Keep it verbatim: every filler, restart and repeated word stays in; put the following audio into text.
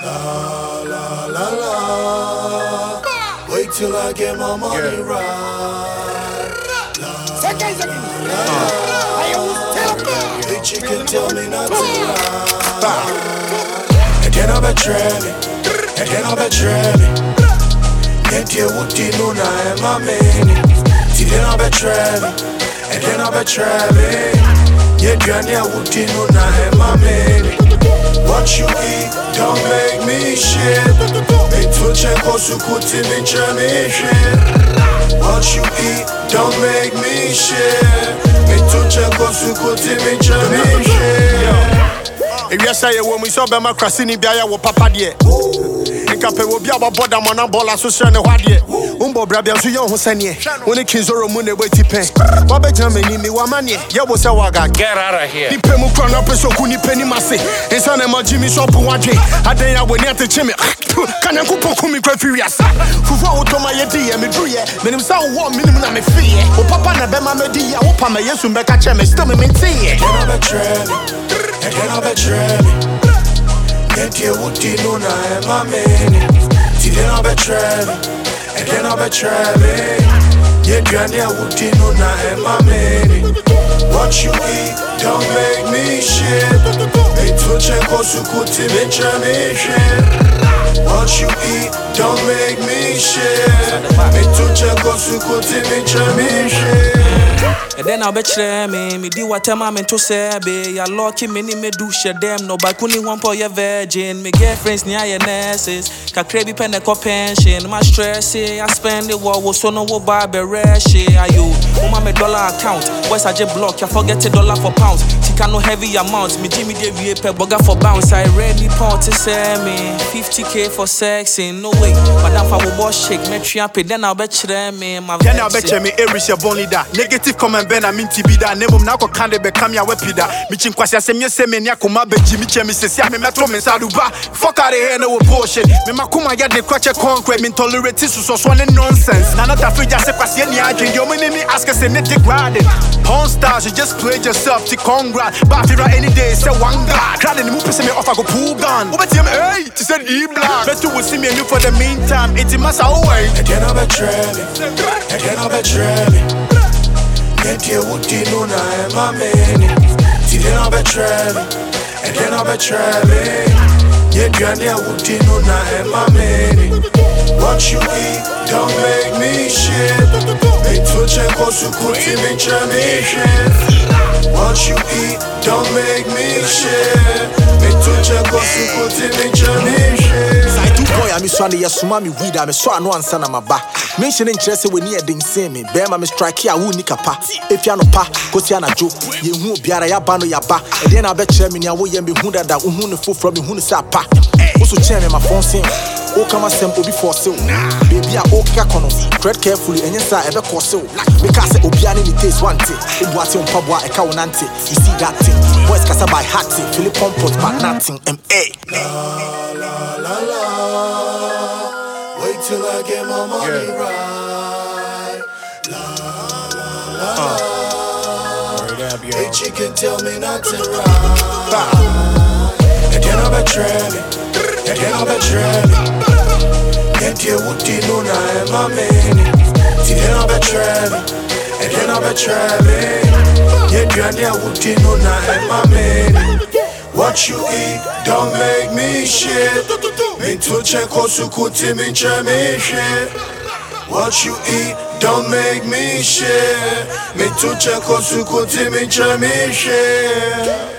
La la la la. Wait till I get my money yeah. right. La, second, second. La, uh. I always tell you. Bitch, you can tell me not to lie. And then I betray me. And then I betray me. And you would know now I'm a man. See then I betray me. And then I betray me. Yet you would know now I'm a man. What you eat don't make me shit. Me too check also put in me shit. What you eat don't make me shit. Me too check also put in me shit. If you say when we saw Bema Crasini Biaya wo papa de. Nkape wo bia boda mona bola so hye ne hwade. Umbo brabia so ye ho sane. Woni kinzoro mu ne wati pen. Wa be jamani mi wa mane. Ye wo se waga get out of here. Ni pemu kro na peso ku ni pani mase. Ensa na ma jimi shop wadwe. Adan ya woni atecheme. Kan yankopon ku mi kwa firias. Fufu wo to ma ye di ye me dru ye. Menim sa wo minim na me fie. Wo papa na be ma me di ya wo pa me Yesu mbeka che me still me mentie. Can I betray me? Can I betray me? Yet you would know now I'm a man. See then I betray me. And then I betray me. Yet you would know now I'm a man. What you eat don't make me shit. Me too check also put in me shit. What you eat don't make me shit. Me too check also put in me shit. And then I'll betray me, me do what I'm meant to say, be ya lucky mini me do share them, no bakuni one for your virgin, me girlfriends near your nurses, Kakrebi Penteco pension, my stress, I spend the war was so no barber rashi, are you? Mama me dollar account, what's a jet block, I forget a dollar for pounds, Tika no heavy amounts, me Jimmy de V per burger for bounce, I ready point to say me, fifty K for sexing, no way, madam for wash shake, me triape, then I'll betray me, my then I'll betray me, Eris your bonida, negative comment. Ben I mean to be that name of Nako Kande become your wepida. Michin Quasia Semia Semenia Kumabe Jimmy Chemis, Siam Metro Mensaduba. Fuck out of here, no bullshit. Memakuma get the quacha concrete, mean tolerate so swan nonsense. Nana Tafrija Sepasiania, your mini ask us a netty graded. Pawn stars, you just played yourself to congrat. Bafira any day, say one guy. Crowding the movie me off, I go pull gun. Over to him, hey, to say E black. Better will see me and you for the meantime. It's must away. I cannot betray me. I cannot betray me. Yet you would know now I'm a man. See then I betray me. And then I betray me. Yet you would know now I'm a man. What you eat don't make me shit. Me too check also put in me shit. What you eat don't make me shit. Me too check also put in me shit. Boy, I'm sorry, yes, mommy, weed. I'm so no answer na maba. Mention interest when you didn't see me. Bear my strike here, who nika pa. If you're no pa, Kosiana Joe, you who biara ya bano ya ba. And then I bet you me, I will be who that who full from me who is a pa. Also, chairman, my phone saying, oh, come and be for sale. Baby, I owe Kakono. Tread carefully and yes, I ever cause so. Because Obiani taste one thing. It was on Pabwa, a cow nanti. You see that thing. Boys Casa by Hattie, Philip Pompot, but nothing. M A. La la la. Wait till I get my money yeah. right. La la la la. Uh, Bitch, you can tell me not to ride. And then I betray me. And then I betray me. And you would know now I'm a man. See then I betray me. And then I betray me. And you would know now I'm a man. What you eat don't make me shit. Me too check also put in me shit. What you eat don't make me shit. Me too check also put in me shit.